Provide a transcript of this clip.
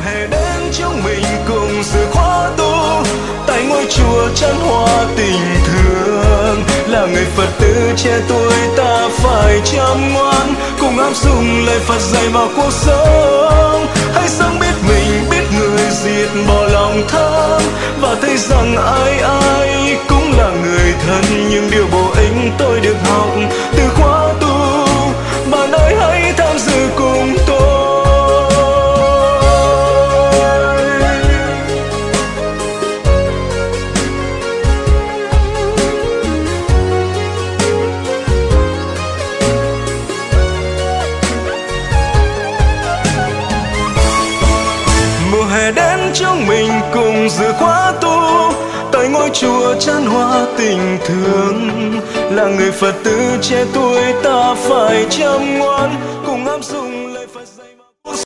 Hè đến chúng mình cùng dự khóa tu tại ngôi chùa Chân Hoa tình thương. Là người Phật tử trẻ tuổi ta phải chăm ngoan, cùng áp dụng lời Phật dạy vào cuộc sống. Hãy sống biết mình, biết người, diệt bỏ lòng tham, và thấy rằng ai ai cũng là người thân. Nhưng điều bổ ích tôi được học từ khóa tu, bạn ơi hãy tham dự cùng tôi. Mùa hè đến chúng mình cùng dự khóa tu tại ngôi chùa Chân Hoa tình thương. Là người Phật tử trẻ tuổi ta phải chăm ngoan.